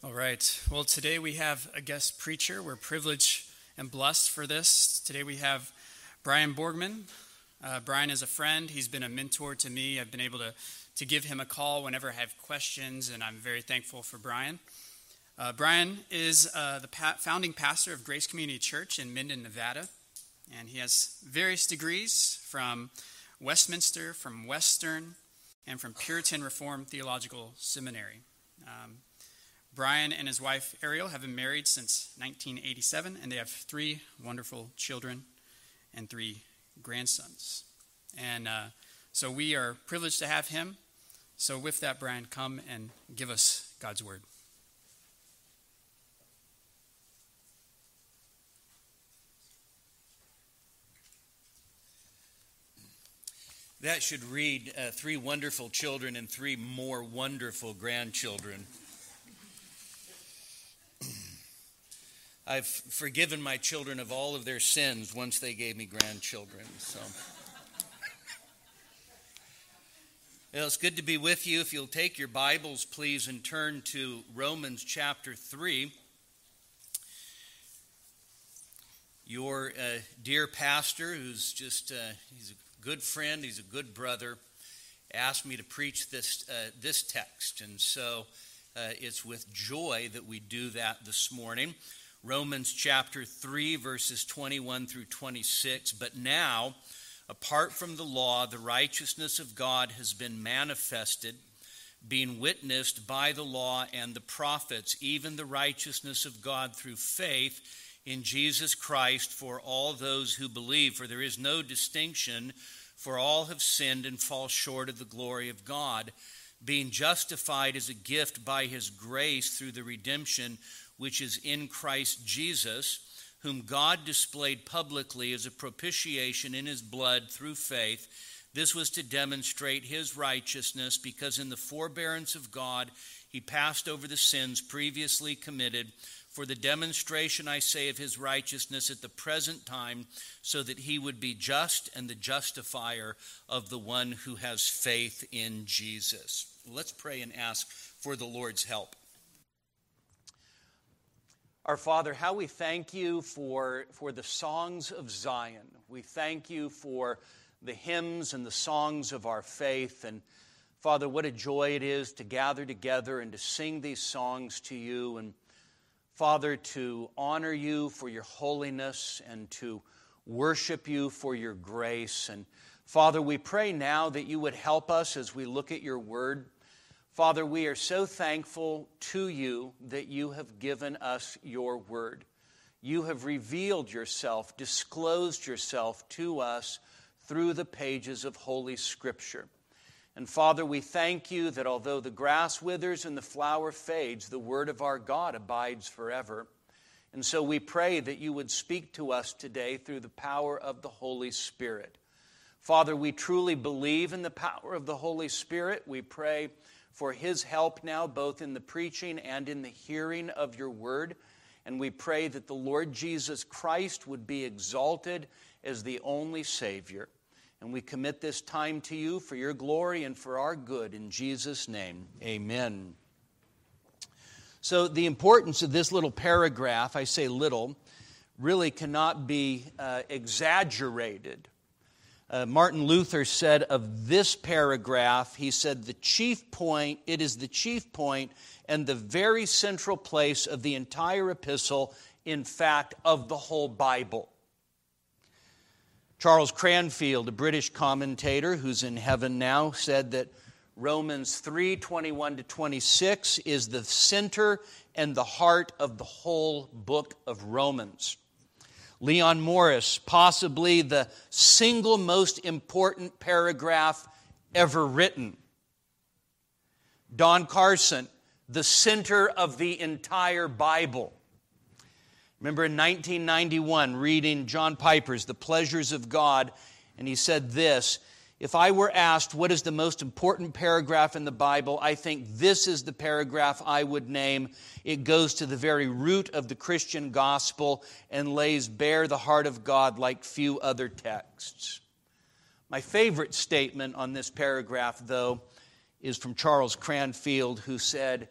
All right. Well, today we have a guest preacher. We're privileged and blessed for this. Today we have Brian Borgman. Brian is a friend. He's been a mentor to me. I've been able to give him a call whenever I have questions, and I'm very thankful for Brian. Brian is the founding pastor of Grace Community Church in Minden, Nevada, and he has various degrees from Westminster, from Western, and from Puritan Reformed Theological Seminary. Brian and his wife, Ariel, have been married since 1987, and they have 3 wonderful children and 3 grandsons. And so we are privileged to have him. So with that, Brian, come and give us God's word. That should read 3 wonderful children and 3 more wonderful grandchildren. I've forgiven my children of all of their sins once they gave me grandchildren. So it's good to be with you. If you'll take your Bibles, please, and turn to Romans chapter 3. Your dear pastor, who's just he's a good friend, he's a good brother, asked me to preach this text, and so it's with joy that we do that this morning. Romans chapter 3, verses 21 through 26. But now, apart from the law, the righteousness of God has been manifested, being witnessed by the law and the prophets, even the righteousness of God through faith in Jesus Christ for all those who believe. For there is no distinction, for all have sinned and fall short of the glory of God, being justified as a gift by his grace through the redemption which is in Christ Jesus, whom God displayed publicly as a propitiation in his blood through faith. This was to demonstrate his righteousness, because in the forbearance of God he passed over the sins previously committed, for the demonstration, I say, of his righteousness at the present time, so that he would be just and the justifier of the one who has faith in Jesus. Let's pray and ask for the Lord's help. Our Father, how we thank you for the songs of Zion. We thank you for the hymns and the songs of our faith. And Father, what a joy it is to gather together and to sing these songs to you. And Father, to honor you for your holiness and to worship you for your grace. And Father, we pray now that you would help us as we look at your word. Father, we are so thankful to you that you have given us your word. You have revealed yourself, disclosed yourself to us through the pages of Holy Scripture. And Father, we thank you that although the grass withers and the flower fades, the word of our God abides forever. And so we pray that you would speak to us today through the power of the Holy Spirit. Father, we truly believe in the power of the Holy Spirit. We pray for his help now, both in the preaching and in the hearing of your word. And we pray that the Lord Jesus Christ would be exalted as the only Savior. And we commit this time to you for your glory and for our good. In Jesus' name, amen. So the importance of this little paragraph, I say little, really cannot be exaggerated. Martin Luther said of this paragraph, he said, it is the chief point and the very central place of the entire epistle, in fact, of the whole Bible. Charles Cranfield, a British commentator who's in heaven now, said that Romans 3:21-26 is the center and the heart of the whole book of Romans. Leon Morris, possibly the single most important paragraph ever written. Don Carson, the center of the entire Bible. Remember in 1991, reading John Piper's The Pleasures of God, and he said this: if I were asked what is the most important paragraph in the Bible, I think this is the paragraph I would name. It goes to the very root of the Christian gospel and lays bare the heart of God like few other texts. My favorite statement on this paragraph, though, is from Charles Cranfield, who said,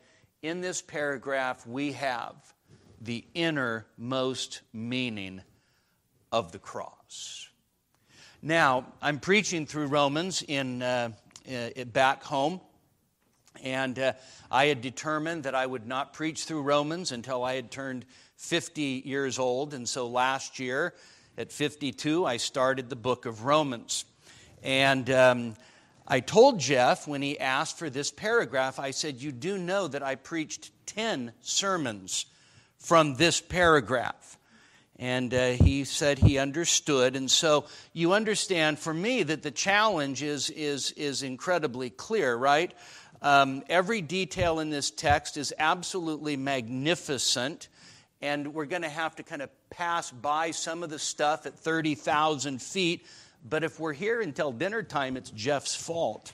in this paragraph we have the innermost meaning of the cross. Now, I'm preaching through Romans back home, and I had determined that I would not preach through Romans until I had turned 50 years old, and so last year, at 52, I started the book of Romans. And I told Jeff when he asked for this paragraph, I said, you do know that I preached 10 sermons from this paragraph. And he said he understood. And so you understand for me that the challenge is incredibly clear, right? Every detail in this text is absolutely magnificent. And we're going to have to kind of pass by some of the stuff at 30,000 feet. But if we're here until dinner time, it's Jeff's fault.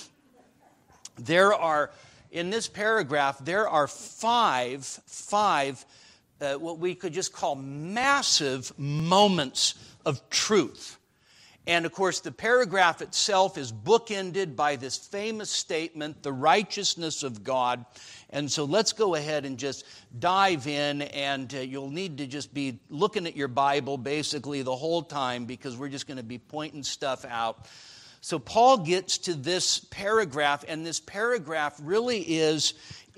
In this paragraph, there are five what we could just call massive moments of truth. And of course, the paragraph itself is bookended by this famous statement, the righteousness of God. And so let's go ahead and just dive in, and you'll need to just be looking at your Bible basically the whole time, because we're just going to be pointing stuff out. So Paul gets to this paragraph, and this paragraph really is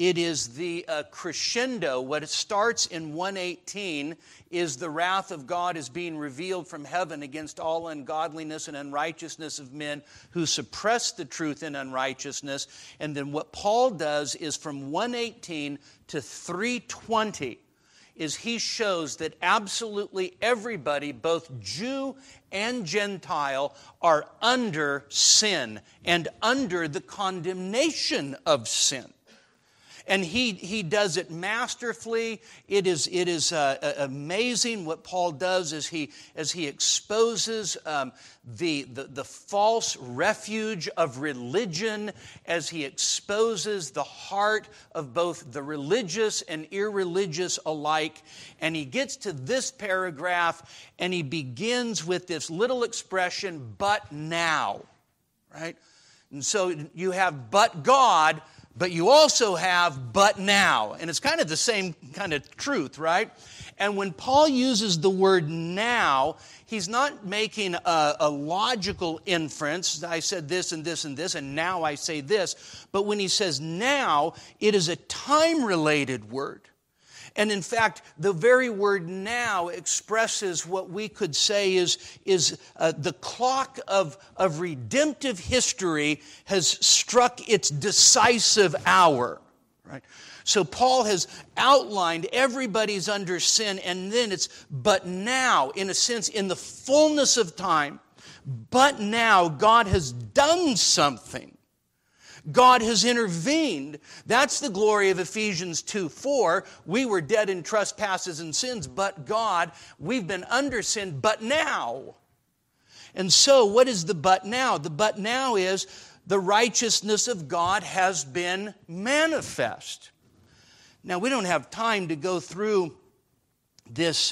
the crescendo. What it starts in 1:18 is the wrath of God is being revealed from heaven against all ungodliness and unrighteousness of men who suppress the truth in unrighteousness. And then what Paul does is from 1:18 to 3:20 is he shows that absolutely everybody, both Jew and Gentile, are under sin and under the condemnation of sin. And he does it masterfully. It is amazing what Paul does as he exposes the false refuge of religion, as he exposes the heart of both the religious and irreligious alike. And he gets to this paragraph, and he begins with this little expression, "but now," right? And so you have "but God," but you also have "but now." And it's kind of the same kind of truth, right? And when Paul uses the word "now," he's not making a logical inference. I said this and this and this, and now I say this. But when he says "now," it is a time-related word. And in fact, the very word "now" expresses what we could say is the clock of redemptive history has struck its decisive hour, right? So Paul has outlined everybody's under sin, and then it's "but now," in a sense, in the fullness of time. But now God has done something. God has intervened. That's the glory of Ephesians 2:4. We were dead in trespasses and sins, but God, we've been under sin, but now. And so what is the "but now"? The "but now" is the righteousness of God has been manifest. Now, we don't have time to go through this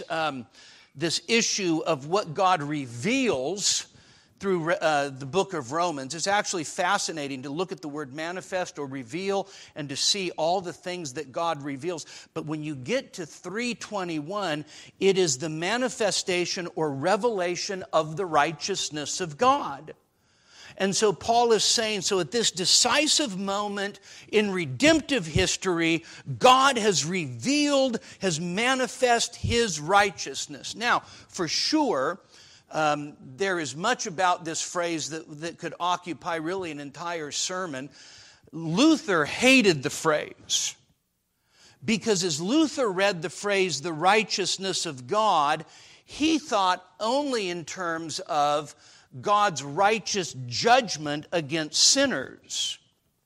issue of what God reveals through the book of Romans. It's actually fascinating to look at the word manifest or reveal and to see all the things that God reveals. But when you get to 3:21, it is the manifestation or revelation of the righteousness of God. And so Paul is saying, so at this decisive moment in redemptive history, God has revealed, has manifest His righteousness. Now, for sure, there is much about this phrase that could occupy really an entire sermon. Luther hated the phrase because as Luther read the phrase, the righteousness of God, he thought only in terms of God's righteous judgment against sinners.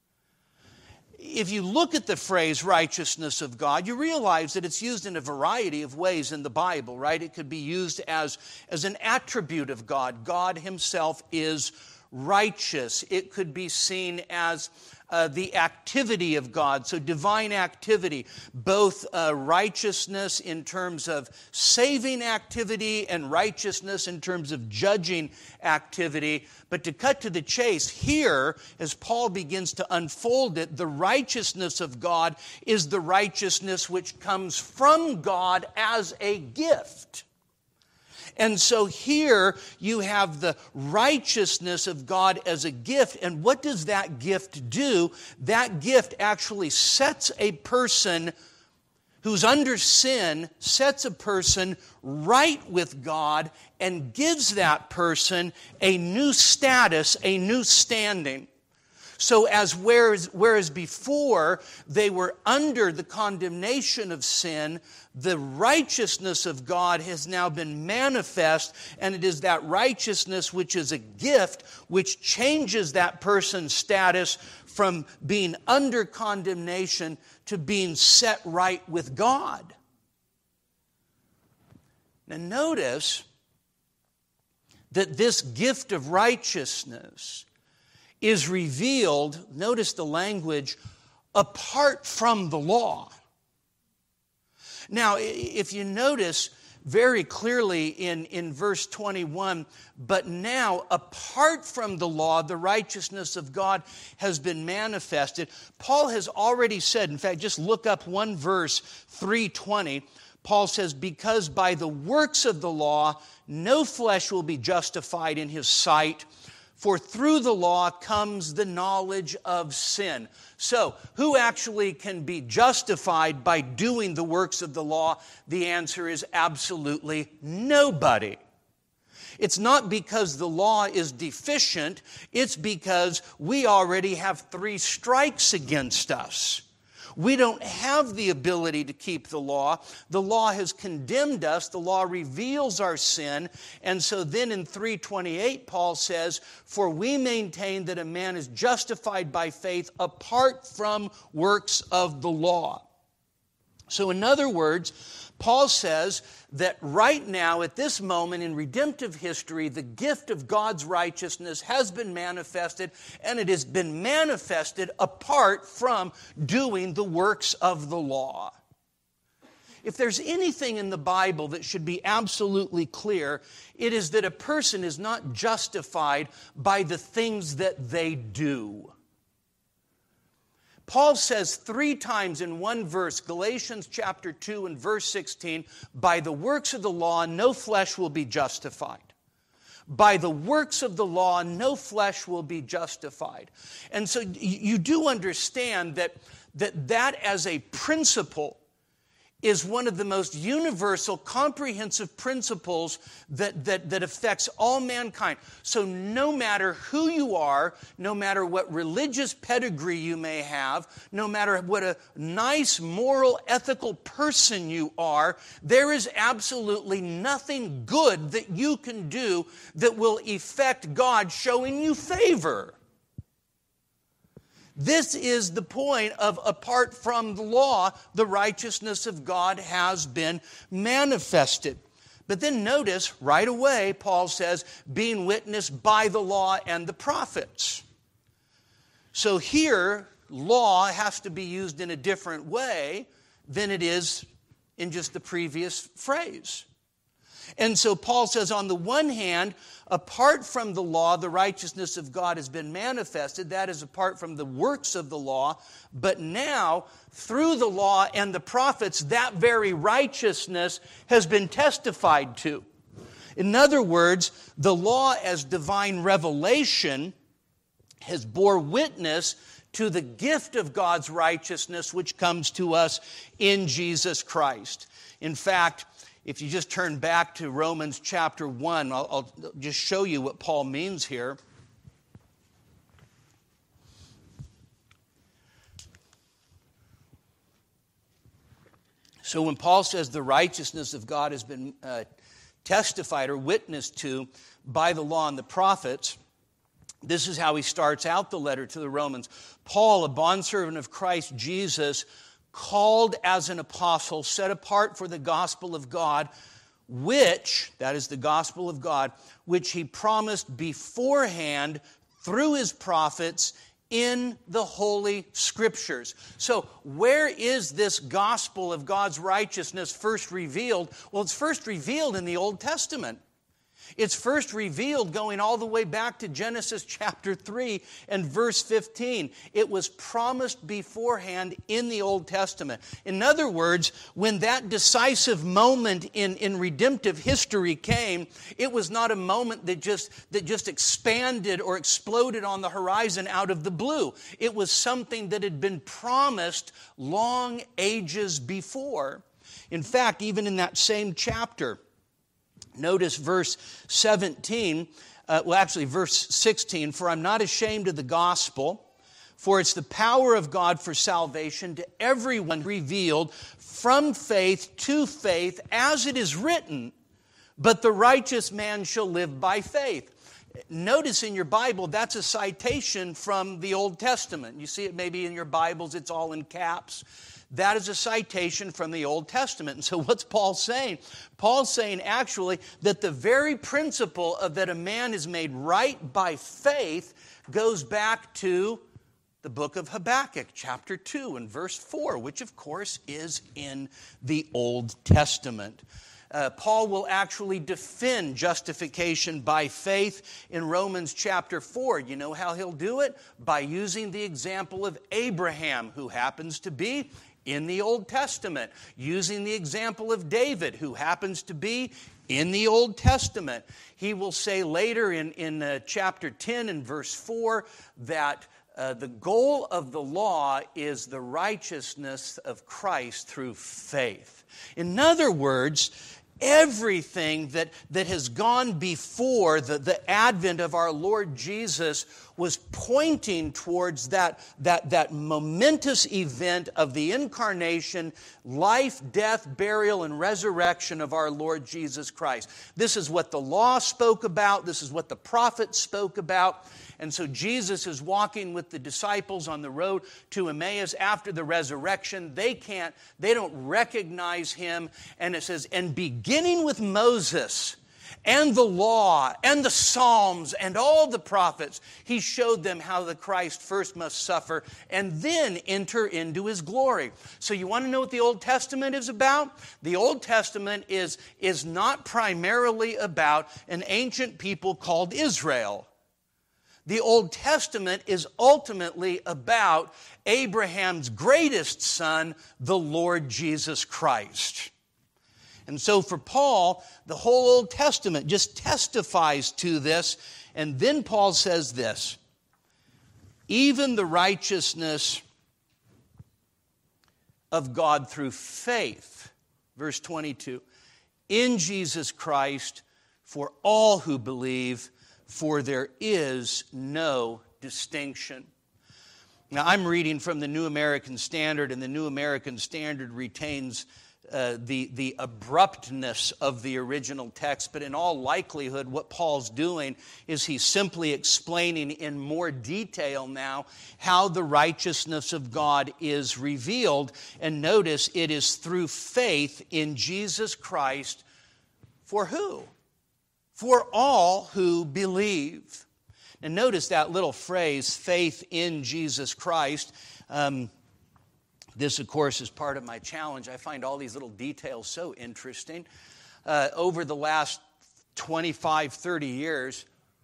If you look at the phrase righteousness of God, you realize that it's used in a variety of ways in the Bible, right? It could be used as an attribute of God. God Himself is righteous. It could be seen as the activity of God, so divine activity, both righteousness in terms of saving activity and righteousness in terms of judging activity. But to cut to the chase, here, as Paul begins to unfold it, the righteousness of God is the righteousness which comes from God as a gift. And so here you have the righteousness of God as a gift. And what does that gift do? That gift actually sets a person who's under sin, sets a person right with God and gives that person a new status, a new standing. So whereas before they were under the condemnation of sin, the righteousness of God has now been manifest, and it is that righteousness which is a gift which changes that person's status from being under condemnation to being set right with God. Now notice that this gift of righteousness is revealed, notice the language, apart from the law. Now, if you notice very clearly in verse 21, but now, apart from the law, the righteousness of God has been manifested. Paul has already said, in fact, just look up one verse, 3:20. Paul says, because by the works of the law, no flesh will be justified in his sight, for through the law comes the knowledge of sin. So, who actually can be justified by doing the works of the law? The answer is absolutely nobody. It's not because the law is deficient, it's because we already have 3 strikes against us. We don't have the ability to keep the law. The law has condemned us. The law reveals our sin. And so then in 3:28, Paul says, for we maintain that a man is justified by faith apart from works of the law. So in other words, Paul says that right now, at this moment in redemptive history, the gift of God's righteousness has been manifested, and it has been manifested apart from doing the works of the law. If there's anything in the Bible that should be absolutely clear, it is that a person is not justified by the things that they do. Paul says 3 times in one verse, Galatians chapter 2 and verse 16, by the works of the law, no flesh will be justified. By the works of the law, no flesh will be justified. And so you do understand that as a principle is one of the most universal, comprehensive principles that affects all mankind. So no matter who you are, no matter what religious pedigree you may have, no matter what a nice, moral, ethical person you are, there is absolutely nothing good that you can do that will effect God showing you favor. This is the point of, apart from the law, the righteousness of God has been manifested. But then notice, right away, Paul says, being witnessed by the law and the prophets. So here, law has to be used in a different way than it is in just the previous phrase. And so Paul says, on the one hand, apart from the law, the righteousness of God has been manifested. That is apart from the works of the law. But now, through the law and the prophets, that very righteousness has been testified to. In other words, the law as divine revelation has bore witness to the gift of God's righteousness which comes to us in Jesus Christ. In fact, if you just turn back to Romans chapter 1, I'll just show you what Paul means here. So when Paul says the righteousness of God has been testified or witnessed to by the law and the prophets, this is how he starts out the letter to the Romans. Paul, a bondservant of Christ Jesus, called as an apostle, set apart for the gospel of God, which, that is the gospel of God, which he promised beforehand through his prophets in the Holy Scriptures. So where is this gospel of God's righteousness first revealed? Well, it's first revealed in the Old Testament. It's first revealed going all the way back to Genesis chapter 3 and verse 15. It was promised beforehand in the Old Testament. In other words, when that decisive moment in redemptive history came, it was not a moment that just expanded or exploded on the horizon out of the blue. It was something that had been promised long ages before. In fact, even in that same chapter, notice verse 17, verse 16, "For I'm not ashamed of the gospel, for it's the power of God for salvation to everyone revealed from faith to faith, as it is written, but the righteous man shall live by faith." Notice in your Bible, that's a citation from the Old Testament. You see it maybe in your Bibles, it's all in caps. That is a citation from the Old Testament. And so what's Paul saying? Paul's saying actually that the very principle of that a man is made right by faith goes back to the book of Habakkuk, chapter 2 and verse 4, which of course is in the Old Testament. Paul will actually defend justification by faith in Romans chapter 4. You know how he'll do it? By using the example of Abraham, who happens to be in the Old Testament. Using the example of David, who happens to be in the Old Testament. He will say later in chapter 10 and verse 4 that the goal of the law is the righteousness of Christ through faith. In other words, everything that has gone before the advent of our Lord Jesus was pointing towards that momentous event of the incarnation, life, death, burial, and resurrection of our Lord Jesus Christ. This is what the law spoke about. This is what the prophets spoke about. And so Jesus is walking with the disciples on the road to Emmaus after the resurrection. They don't recognize him. And it says, and beginning with Moses and the law and the Psalms and all the prophets, he showed them how the Christ first must suffer and then enter into his glory. So you want to know what the Old Testament is about? The Old Testament is not primarily about an ancient people called Israel. The Old Testament is ultimately about Abraham's greatest son, the Lord Jesus Christ. And so for Paul, the whole Old Testament just testifies to this. And then Paul says this, even the righteousness of God through faith, verse 22, in Jesus Christ for all who believe, for there is no distinction. Now, I'm reading from the New American Standard, and the New American Standard retains the abruptness of the original text, but in all likelihood, what Paul's doing is he's simply explaining in more detail now how the righteousness of God is revealed. And notice, it is through faith in Jesus Christ for who? For all who believe. And notice that little phrase, faith in Jesus Christ. This, of course, is part of my challenge. I find all these little details so interesting. Over the last 25, 30 years,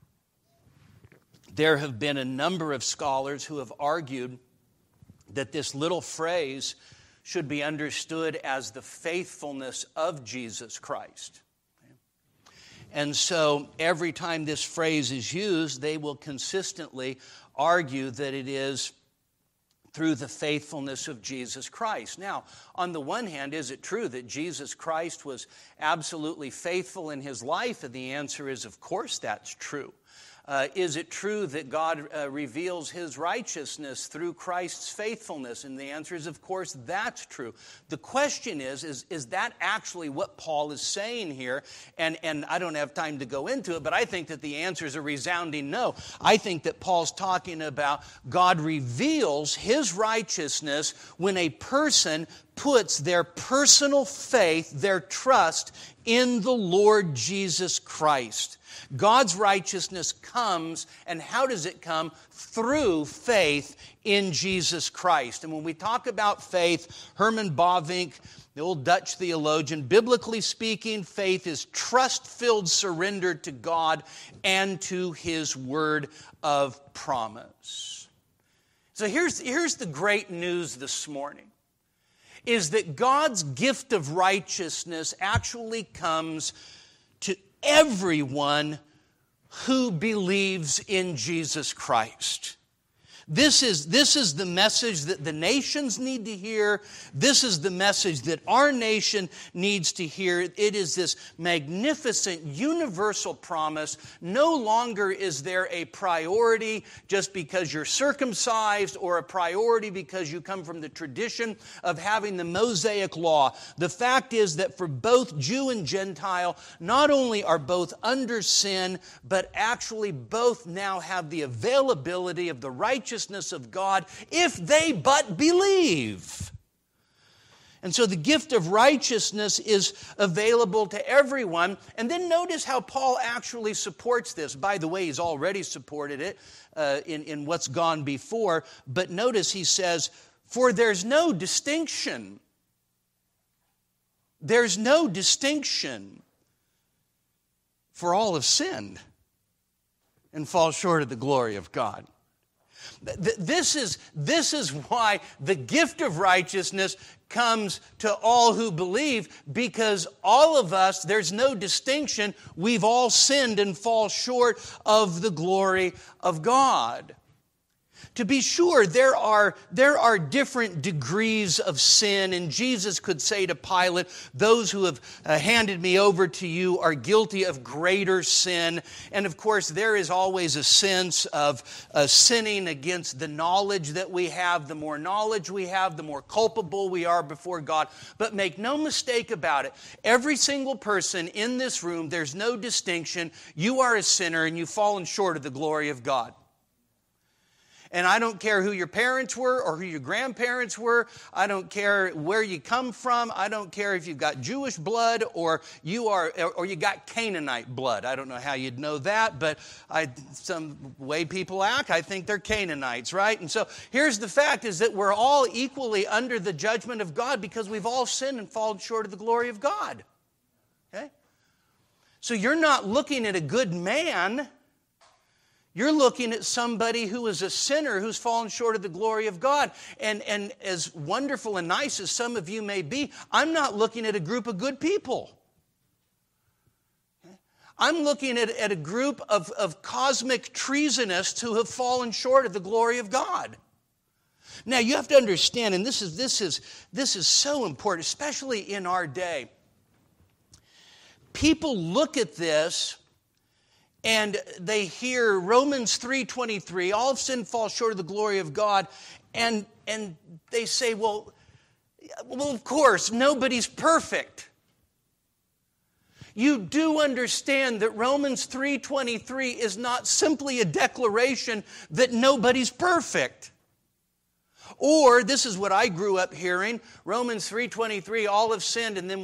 there have been a number of scholars who have argued that this little phrase should be understood as the faithfulness of Jesus Christ. And so every time this phrase is used, they will consistently argue that it is through the faithfulness of Jesus Christ. Now, on the one hand, is it true that Jesus Christ was absolutely faithful in his life? And the answer is, of course, that's true. Is it true that God reveals his righteousness through Christ's faithfulness? And the answer is, of course, that's true. The question is that actually what Paul is saying here? And I don't have time to go into it, but I think that the answer is a resounding no. I think that Paul's talking about God reveals his righteousness when a person puts their personal faith, their trust in the Lord Jesus Christ. God's righteousness comes, and how does it come? Through faith in Jesus Christ. And when we talk about faith, Herman Bavinck, the old Dutch theologian, biblically speaking, faith is trust-filled surrender to God and to His word of promise. So here's the great news this morning, is that God's gift of righteousness actually comes to everyone who believes in Jesus Christ. This is the message that the nations need to hear. This is the message that our nation needs to hear. It is this magnificent universal promise. No longer is there a priority just because you're circumcised or a priority because you come from the tradition of having the Mosaic law. The fact is that for both Jew and Gentile, not only are both under sin, but actually both now have the availability of the righteousness of God if they but believe. And so the gift of righteousness is available to everyone. And then notice how Paul actually supports this. By the way, he's already supported it in what's gone before. But notice he says, for there's no distinction. There's no distinction. For all have sinned and fall short of the glory of God. This is why the gift of righteousness comes to all who believe, because all of us, there's no distinction. We've all sinned and fall short of the glory of God. To be sure, there are different degrees of sin, and Jesus could say to Pilate, those who have handed me over to you are guilty of greater sin. And of course, there is always a sense of sinning against the knowledge that we have. The more knowledge we have, the more culpable we are before God. But make no mistake about it, every single person in this room, there's no distinction. You are a sinner and you've fallen short of the glory of God. And I don't care who your parents were or who your grandparents were. I don't care where you come from. I don't care if you've got Jewish blood or you got Canaanite blood. I don't know how you'd know that, but some way people act, I think they're Canaanites, right? And so here's the fact, is that we're all equally under the judgment of God because we've all sinned and fallen short of the glory of God. Okay? So you're not looking at a good man. You're looking at somebody who is a sinner who's fallen short of the glory of God. And as wonderful and nice as some of you may be, I'm not looking at a group of good people. I'm looking at a group of cosmic treasonists who have fallen short of the glory of God. Now you have to understand, and this is so important, especially in our day. People look at this and they hear Romans 3:23, all of sin falls short of the glory of God, and they say, well, of course, nobody's perfect. You do understand that Romans 3:23 is not simply a declaration that nobody's perfect. Or, this is what I grew up hearing, Romans 3:23, all have sinned, and then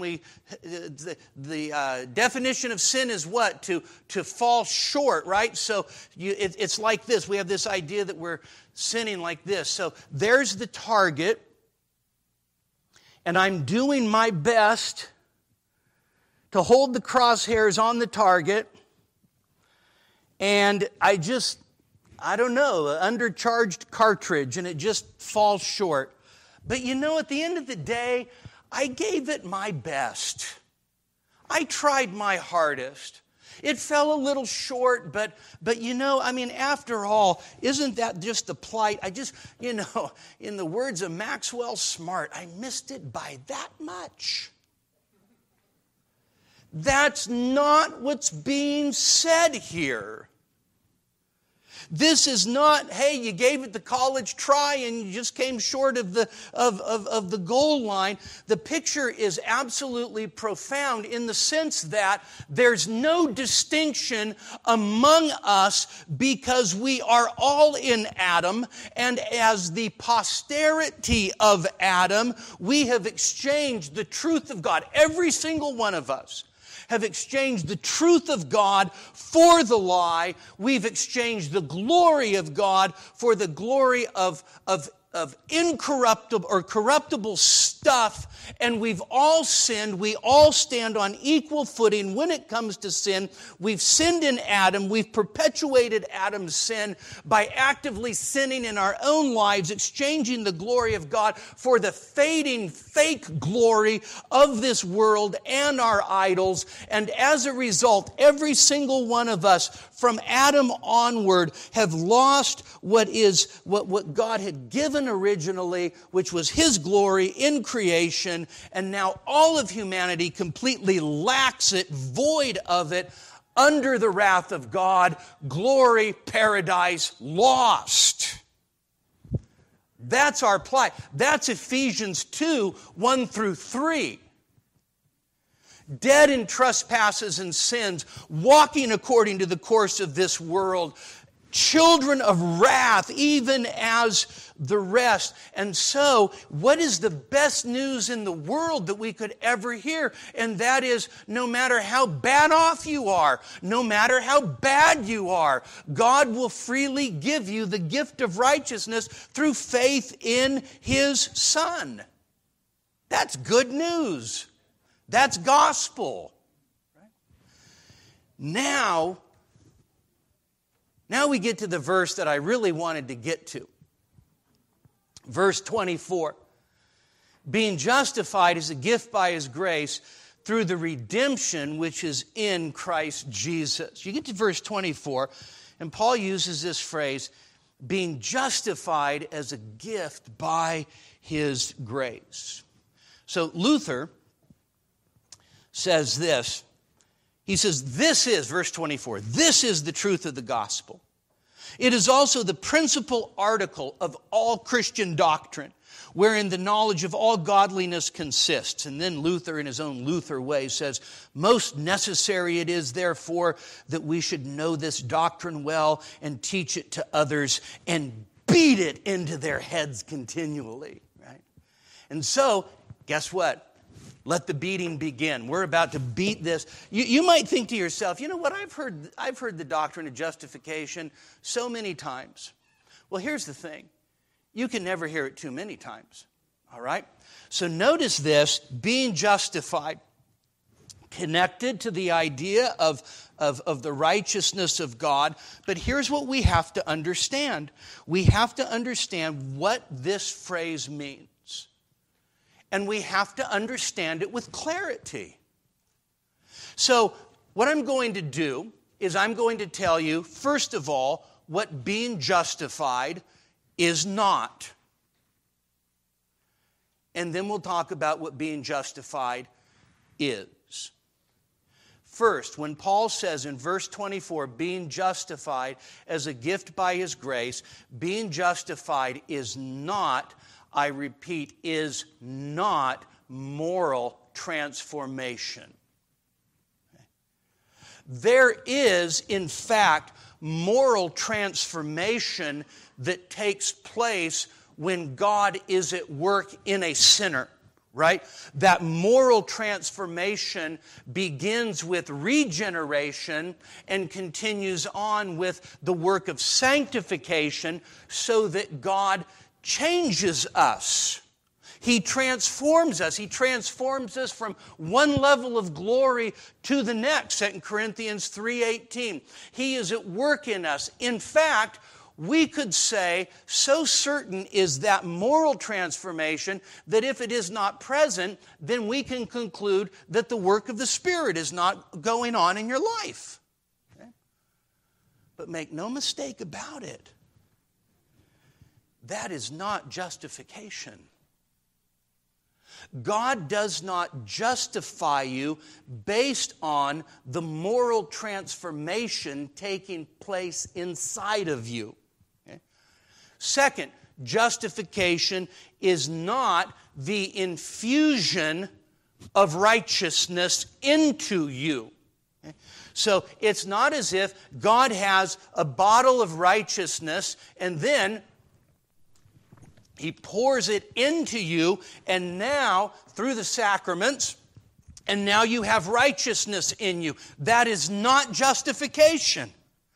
the definition of sin is what? To fall short, right? So it's like this. We have this idea that we're sinning like this. So there's the target, and I'm doing my best to hold the crosshairs on the target, and I don't know, undercharged cartridge, and it just falls short. But you know, at the end of the day, I gave it my best. I tried my hardest. It fell a little short, but you know, I mean, after all, isn't that just the plight? In the words of Maxwell Smart, I missed it by that much. That's not what's being said here. This is not, hey, you gave it the college try and you just came short of the goal line. The picture is absolutely profound in the sense that there's no distinction among us because we are all in Adam, and as the posterity of Adam, we have exchanged the truth of God, every single one of us. have exchanged the truth of God for the lie. We've exchanged the glory of God for the glory of incorruptible or corruptible stuff, and we've all sinned. We all stand on equal footing when it comes to sin. We've sinned in Adam. We've perpetuated Adam's sin by actively sinning in our own lives, exchanging the glory of God for the fading, fake glory of this world and our idols. And as a result, every single one of us from Adam onward have lost what God had given originally, which was His glory in creation, and now all of humanity completely lacks it, void of it, under the wrath of God, glory, paradise, lost. That's our plight. That's Ephesians 2, 1 through 3. Dead in trespasses and sins, walking according to the course of this world, children of wrath, even as the rest. And so, what is the best news in the world that we could ever hear? And that is, no matter how bad off you are, no matter how bad you are, God will freely give you the gift of righteousness through faith in His Son. That's good news. That's gospel. Now we get to the verse that I really wanted to get to. Verse 24. Being justified as a gift by His grace through the redemption which is in Christ Jesus. You get to verse 24, and Paul uses this phrase, being justified as a gift by His grace. So Luther says this. He says, this is, verse 24, this is the truth of the gospel. It is also the principal article of all Christian doctrine, wherein the knowledge of all godliness consists. And then Luther, in his own Luther way, says, most necessary it is, therefore, that we should know this doctrine well and teach it to others and beat it into their heads continually. Right? And so, guess what? Let the beating begin. We're about to beat this. You might think to yourself, you know what, I've heard the doctrine of justification so many times. Well, here's the thing. You can never hear it too many times. All right? So notice this, being justified, connected to the idea of the righteousness of God. But here's what we have to understand. We have to understand what this phrase means. And we have to understand it with clarity. So what I'm going to do is I'm going to tell you, first of all, what being justified is not. And then we'll talk about what being justified is. First, when Paul says in verse 24, being justified as a gift by His grace, being justified is not, I repeat, is not moral transformation. There is, in fact, moral transformation that takes place when God is at work in a sinner, right? That moral transformation begins with regeneration and continues on with the work of sanctification so that God changes us. He transforms us. He transforms us from one level of glory to the next. 2 Corinthians 3:18. He is at work in us. In fact, we could say, so certain is that moral transformation that if it is not present, then we can conclude that the work of the Spirit is not going on in your life. Okay? But make no mistake about it. That is not justification. God does not justify you based on the moral transformation taking place inside of you. Okay? Second, justification is not the infusion of righteousness into you. Okay? So it's not as if God has a bottle of righteousness and then He pours it into you, and now, through the sacraments and now you have righteousness in you. That is not justification.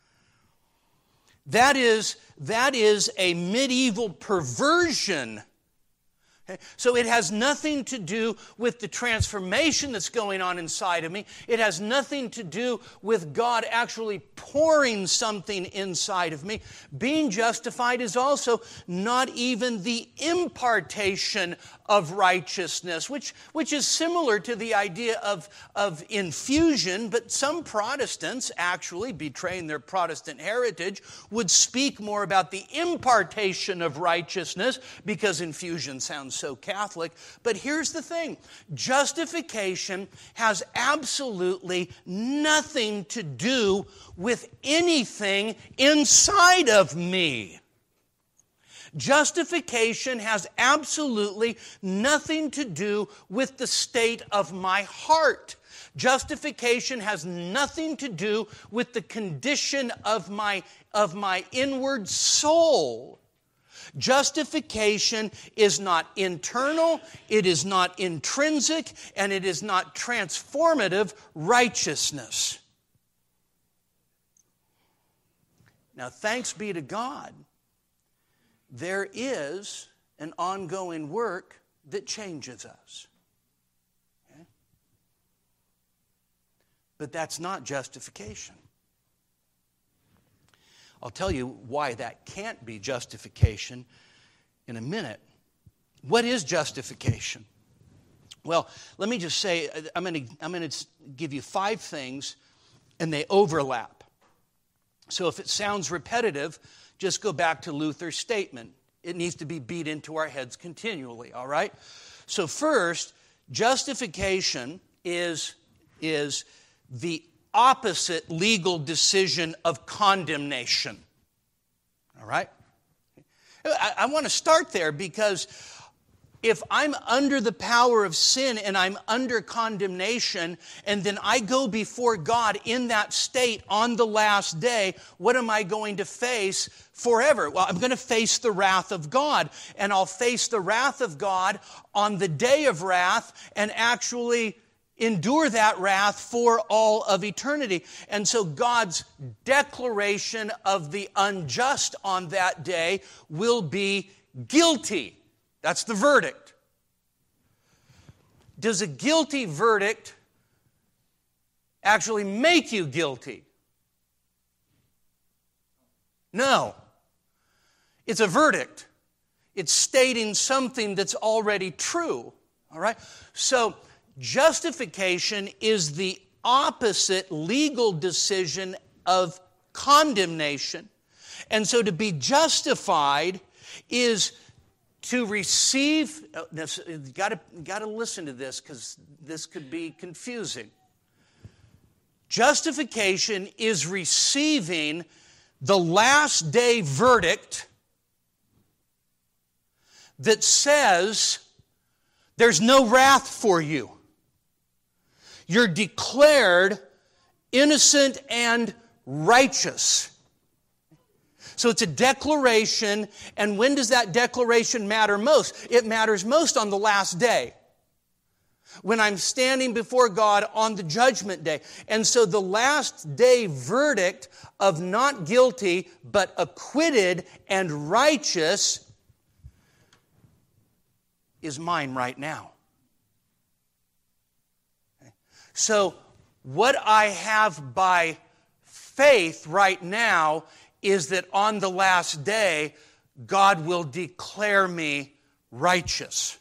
That is a medieval perversion. Okay? So it has nothing to do with the transformation that's going on inside of me. It has nothing to do with God actually pouring something inside of me. Being justified is also not even the impartation of righteousness, which is similar to the idea of infusion, but some Protestants, actually betraying their Protestant heritage, would speak more about the impartation of righteousness, because infusion sounds so Catholic. But here's the thing. Justification has absolutely nothing to do with anything inside of me. Justification has absolutely nothing to do with the state of my heart. Justification has nothing to do with the condition of my inward soul. Justification is not internal, it is not intrinsic, and it is not transformative righteousness. Now, thanks be to God, there is an ongoing work that changes us. Okay? But that's not justification. I'll tell you why that can't be justification in a minute. What is justification? Well, let me just say, I'm going to give you 5 things, and they overlap. So if it sounds repetitive, just go back to Luther's statement. It needs to be beat into our heads continually, all right? So first, justification is the opposite legal decision of condemnation, all right? I want to start there, because if I'm under the power of sin and I'm under condemnation, and then I go before God in that state on the last day, what am I going to face forever? Well, I'm going to face the wrath of God, and I'll face the wrath of God on the day of wrath and actually endure that wrath for all of eternity. And so God's declaration of the unjust on that day will be guilty. That's the verdict. Does a guilty verdict actually make you guilty? No. It's a verdict. It's stating something that's already true. All right? So, justification is the opposite legal decision of condemnation. And so to be justified is to receive, you've got to listen to this, because this could be confusing. Justification is receiving the last day verdict that says there's no wrath for you. You're declared innocent and righteous. So it's a declaration, and when does that declaration matter most? It matters most on the last day, when I'm standing before God on the judgment day. And so the last day verdict of not guilty, but acquitted and righteous is mine right now. Okay. So what I have by faith right now is that on the last day, God will declare me righteous.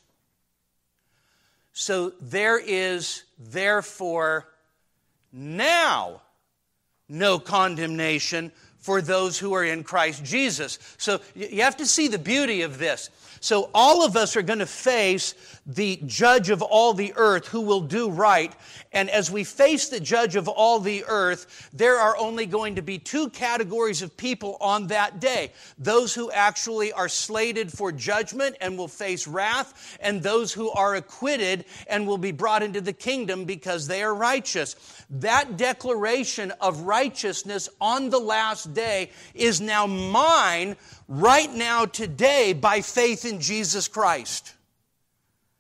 So there is, therefore, now no condemnation for those who are in Christ Jesus. So you have to see the beauty of this. So all of us are going to face the judge of all the earth who will do right. And as we face the judge of all the earth, there are only going to be 2 categories of people on that day. Those who actually are slated for judgment and will face wrath, and those who are acquitted and will be brought into the kingdom because they are righteous. That declaration of righteousness on the last day is now mine right now today by faith in Jesus Christ.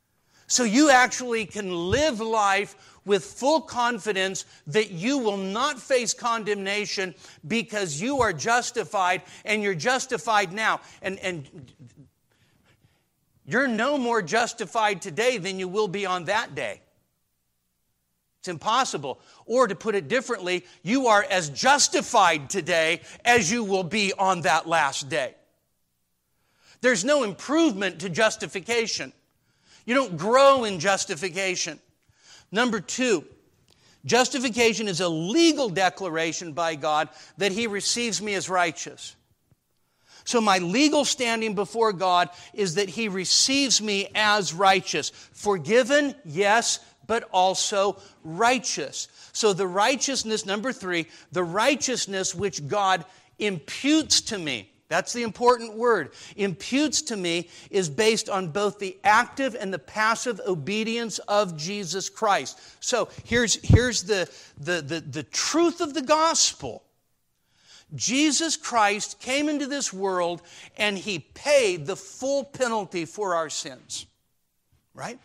So you actually can live life with full confidence that you will not face condemnation because you are justified, and you're justified now. And you're no more justified today than you will be on that day. It's impossible. Or to put it differently, you are as justified today as you will be on that last day. There's no improvement to justification. You don't grow in justification. Number 2, justification is a legal declaration by God that He receives me as righteous. So my legal standing before God is that He receives me as righteous. Forgiven, yes, but also righteous. So the righteousness, number 3, the righteousness which God imputes to me, that's the important word, imputes to me, is based on both the active and the passive obedience of Jesus Christ. So here's the truth of the gospel. Jesus Christ came into this world and He paid the full penalty for our sins. Right?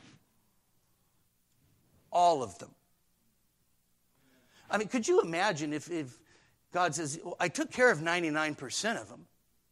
All of them. I mean, could you imagine if God says, I took care of 99% of them?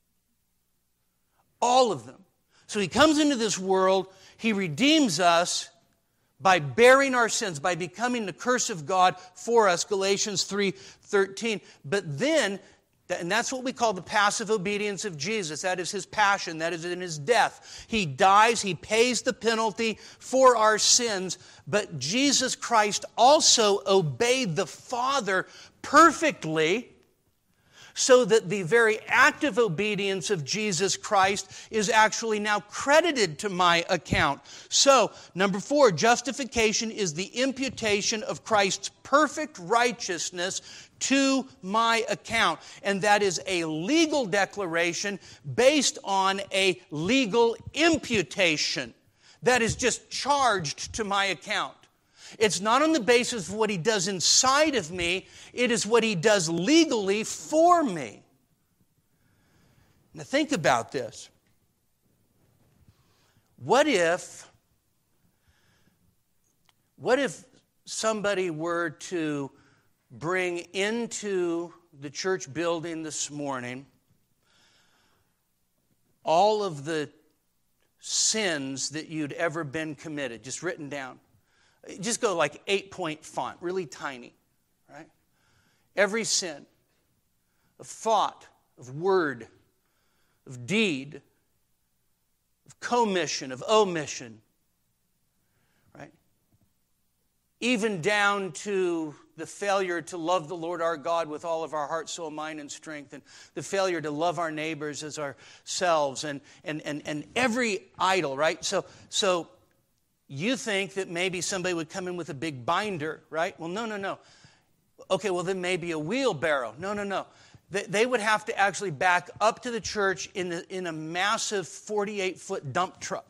All of them. So He comes into this world, He redeems us by bearing our sins, by becoming the curse of God for us, Galatians 3:13. But then, and that's what we call the passive obedience of Jesus. That is His passion. That is in His death. He dies. He pays the penalty for our sins. But Jesus Christ also obeyed the Father perfectly, so that the very active obedience of Jesus Christ is actually now credited to my account. So, number 4, justification is the imputation of Christ's perfect righteousness to my account. And that is a legal declaration based on a legal imputation that is just charged to my account. It's not on the basis of what He does inside of me. It is what He does legally for me. Now think about this. What if somebody were to bring into the church building this morning all of the sins that you'd ever been committed, just written down? Just go like 8-point font, really tiny, right? Every sin of thought, of word, of deed, of commission, of omission, right? Even down to the failure to love the Lord our God with all of our heart, soul, mind, and strength, and the failure to love our neighbors as ourselves, and every idol, right? So you think that maybe somebody would come in with a big binder, right? Well, no. Okay, well, then maybe a wheelbarrow. No. They would have to actually back up to the church in a massive 48-foot dump truck.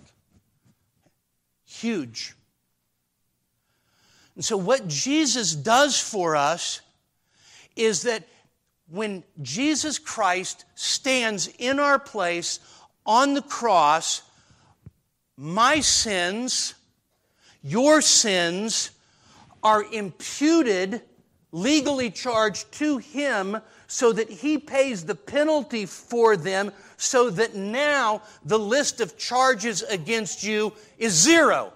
Huge. And so what Jesus does for us is that when Jesus Christ stands in our place on the cross, my sins, your sins, are imputed, legally charged to Him, so that He pays the penalty for them, so that now the list of charges against you is 0.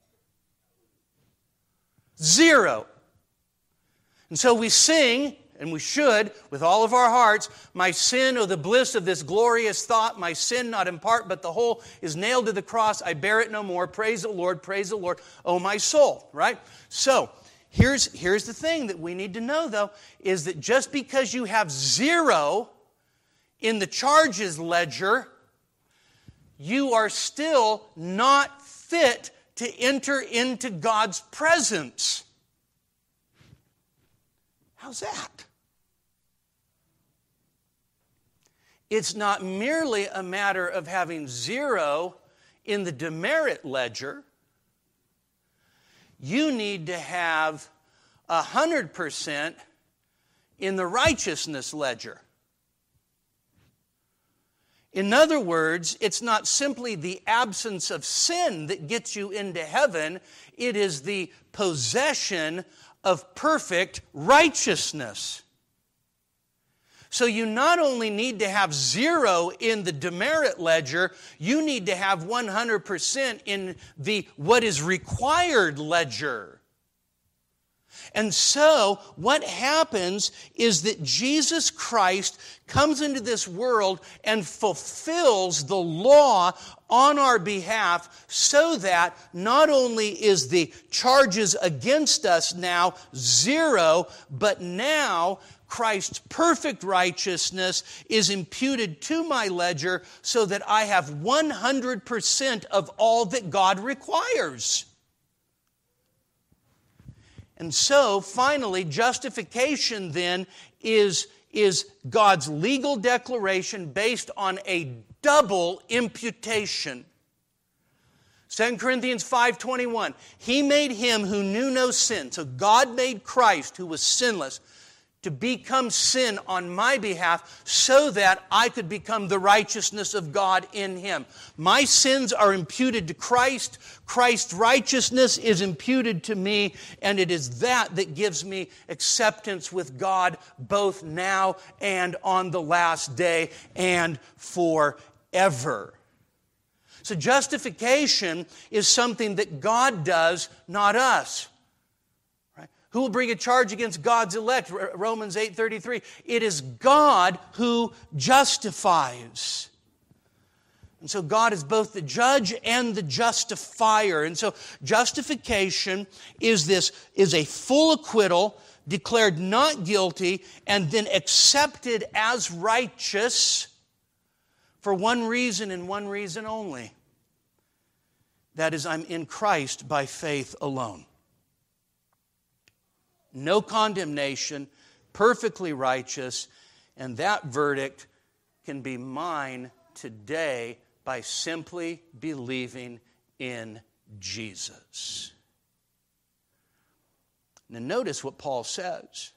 0. And so we sing, and we should, with all of our hearts, my sin, oh the bliss of this glorious thought, my sin not in part but the whole is nailed to the cross, I bear it no more, praise the Lord, oh my soul, right? So, here's the thing that we need to know though, is that just because you have 0 in the charges ledger, you are still not fit to enter into God's presence. How's that? It's not merely a matter of having 0 in the demerit ledger. You need to have 100% in the righteousness ledger. In other words, it's not simply the absence of sin that gets you into heaven. It is the possession of perfect righteousness. So you not only need to have 0 in the demerit ledger, you need to have 100% in the what is required ledger. And so what happens is that Jesus Christ comes into this world and fulfills the law on our behalf, so that not only is the charges against us now 0, but now Christ's perfect righteousness is imputed to my ledger, so that I have 100% of all that God requires. And so, finally, justification then is God's legal declaration based on a double imputation. 2 Corinthians 5:21, He made Him who knew no sin. So God made Christ, who was sinless, to become sin on my behalf, so that I could become the righteousness of God in Him. My sins are imputed to Christ. Christ's righteousness is imputed to me, and it is that gives me acceptance with God both now and on the last day and forever. So justification is something that God does, not us. Who will bring a charge against God's elect? Romans 8:33. It is God who justifies. And so God is both the judge and the justifier. And so justification is a full acquittal, declared not guilty, and then accepted as righteous for one reason and one reason only. That is, I'm in Christ by faith alone. No condemnation, perfectly righteous, and that verdict can be mine today by simply believing in Jesus. Now notice what Paul says.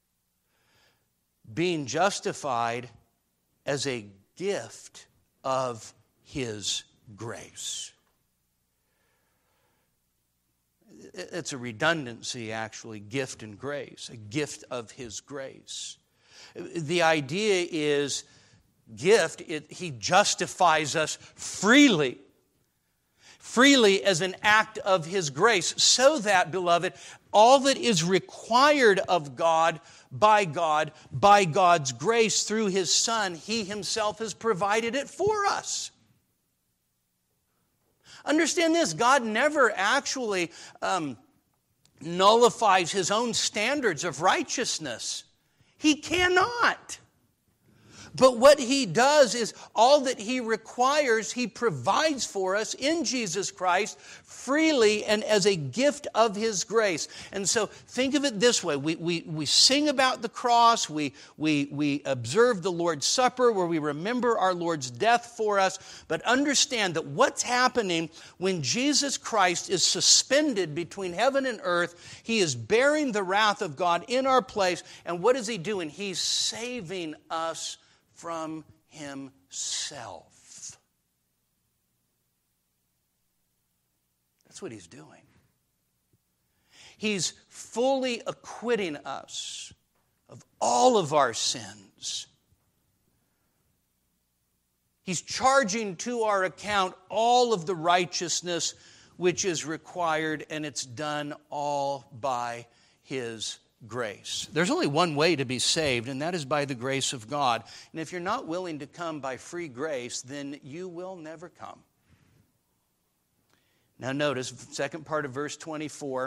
Being justified as a gift of His grace. It's a redundancy, actually, gift and grace, a gift of His grace. The idea is gift, He justifies us freely. Freely as an act of His grace, so that, beloved, all that is required of God, by God's grace through His Son, He Himself has provided it for us. Understand this, God never actually nullifies His own standards of righteousness. He cannot. But what He does is all that He requires, He provides for us in Jesus Christ freely and as a gift of His grace. And so think of it this way. We sing about the cross. We observe the Lord's Supper where we remember our Lord's death for us. But understand that what's happening when Jesus Christ is suspended between heaven and earth, He is bearing the wrath of God in our place. And what is He doing? He's saving us from Himself. That's what He's doing. He's fully acquitting us of all of our sins. He's charging to our account all of the righteousness which is required, and it's done all by His grace. There's only one way to be saved, and that is by the grace of God. And if you're not willing to come by free grace, then you will never come. Now notice, second part of verse 24.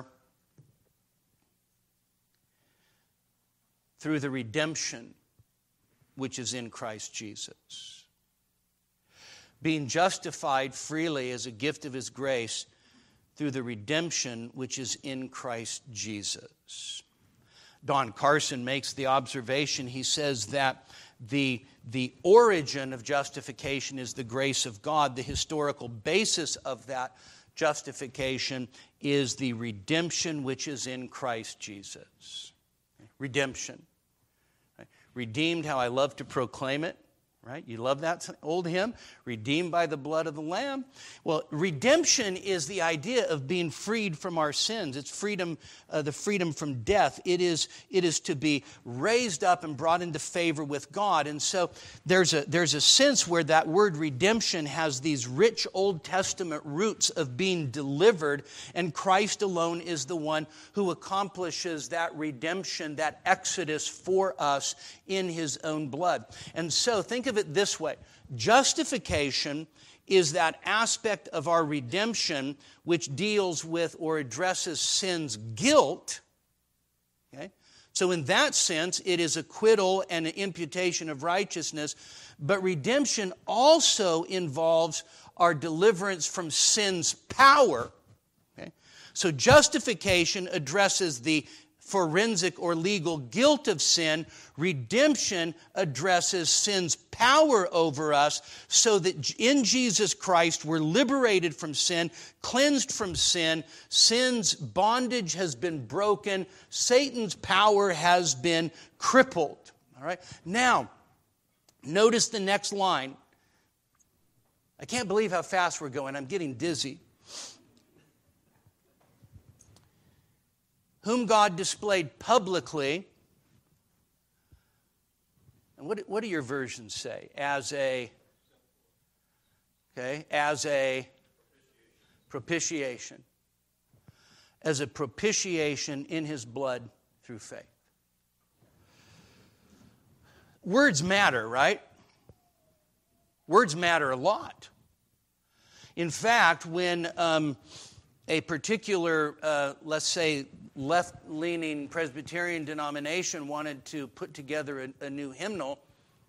Through the redemption which is in Christ Jesus. Being justified freely as a gift of His grace through the redemption which is in Christ Jesus. Don Carson makes the observation, he says that the origin of justification is the grace of God. The historical basis of that justification is the redemption which is in Christ Jesus. Redemption. Redeemed, how I love to proclaim it. right? You love that old hymn, redeemed by the blood of the Lamb. Well, redemption is the idea of being freed from our sins. It's freedom, the freedom from death. It is to be raised up and brought into favor with God. And so there's a sense where that word redemption has these rich Old Testament roots of being delivered, and Christ alone is the one who accomplishes that redemption, that exodus for us in His own blood. And so think of it this way. Justification is that aspect of our redemption which deals with or addresses sin's guilt. Okay? So in that sense, it is acquittal and an imputation of righteousness. But redemption also involves our deliverance from sin's power. Okay? So justification addresses the forensic or legal guilt of sin. Redemption addresses sin's power over us, so that in Jesus Christ we're liberated from sin, cleansed from sin, sin's bondage has been broken, Satan's power has been crippled. All right? Now, notice the next line. I can't believe how fast we're going. I'm getting dizzy. Whom God displayed publicly, and what do your versions say? As a propitiation. As a propitiation in His blood through faith. Words matter, right? Words matter a lot. In fact, when a particular, let's say, left-leaning Presbyterian denomination wanted to put together a new hymnal,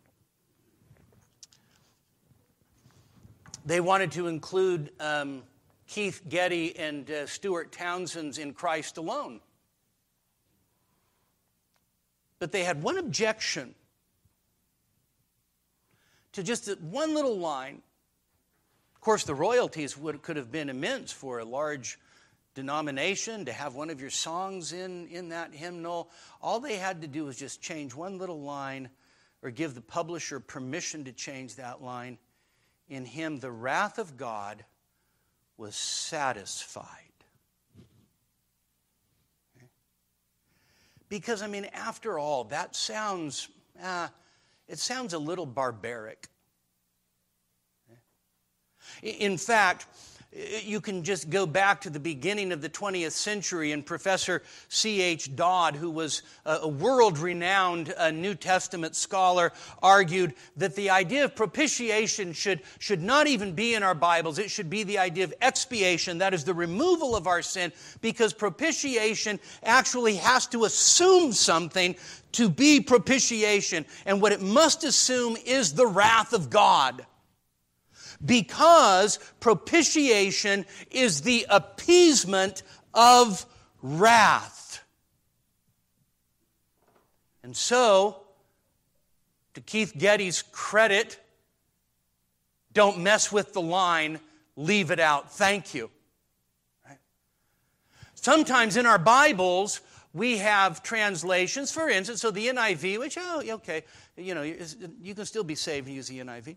they wanted to include Keith Getty and Stuart Townsend's In Christ Alone. But they had one objection to just one little line. Of course, the royalties could have been immense for a large denomination to have one of your songs in that hymnal. All they had to do was just change one little line, or give the publisher permission to change that line. In Him, the wrath of God was satisfied. Okay? Because, after all, that sounds, it sounds a little barbaric. Okay? In fact, you can just go back to the beginning of the 20th century, and Professor C.H. Dodd, who was a world-renowned New Testament scholar, argued that the idea of propitiation should not even be in our Bibles. It should be the idea of expiation, that is the removal of our sin, because propitiation actually has to assume something to be propitiation, and what it must assume is the wrath of God. Because propitiation is the appeasement of wrath. And so, to Keith Getty's credit, don't mess with the line, leave it out. Thank you. Right? Sometimes in our Bibles, we have translations, for instance, so the NIV, which, okay, you can still be saved and use the NIV.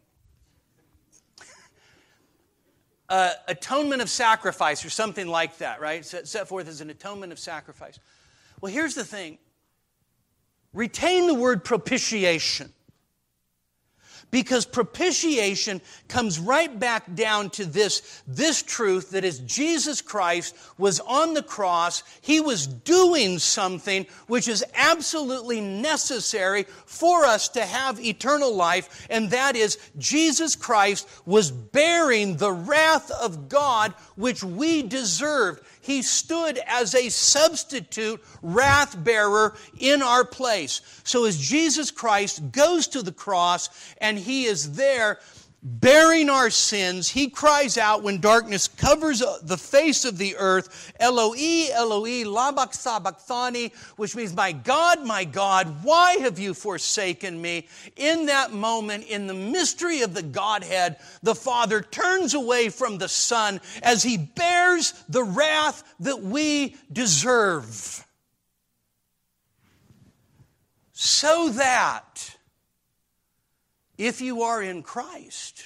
Atonement of sacrifice or something like that, right? Set forth as an atonement of sacrifice. Well, here's the thing. Retain the word propitiation. Because propitiation comes right back down to this truth, that as Jesus Christ was on the cross, He was doing something which is absolutely necessary for us to have eternal life, and that is Jesus Christ was bearing the wrath of God which we deserved. He stood as a substitute wrath bearer in our place. So as Jesus Christ goes to the cross and He is there bearing our sins, He cries out when darkness covers the face of the earth, Eloi, Eloi, lama sabachthani, which means, my God, why have you forsaken me? In that moment, in the mystery of the Godhead, the Father turns away from the Son as He bears the wrath that we deserve. So that if you are in Christ,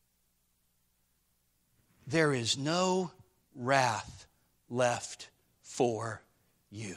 there is no wrath left for you.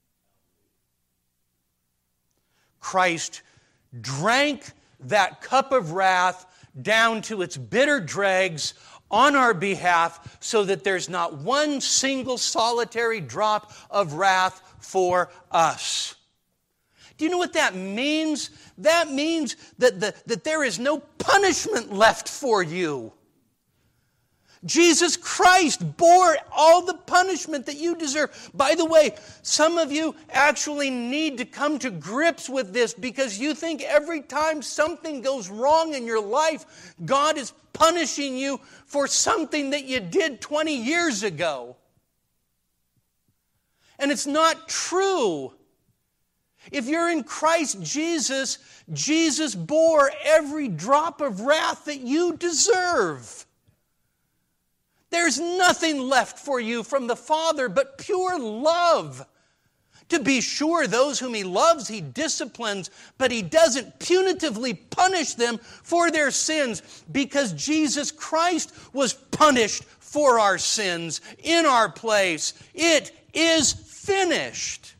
Christ drank that cup of wrath down to its bitter dregs on our behalf so that there's not one single solitary drop of wrath for us. Do you know what that means? That means that there is no punishment left for you. Jesus Christ bore all the punishment that you deserve. By the way, some of you actually need to come to grips with this because you think every time something goes wrong in your life, God is punishing you for something that you did 20 years ago. And it's not true. If you're in Christ Jesus, Jesus bore every drop of wrath that you deserve. There's nothing left for you from the Father but pure love. To be sure, those whom He loves, He disciplines, but He doesn't punitively punish them for their sins because Jesus Christ was punished for our sins in our place. It is finished.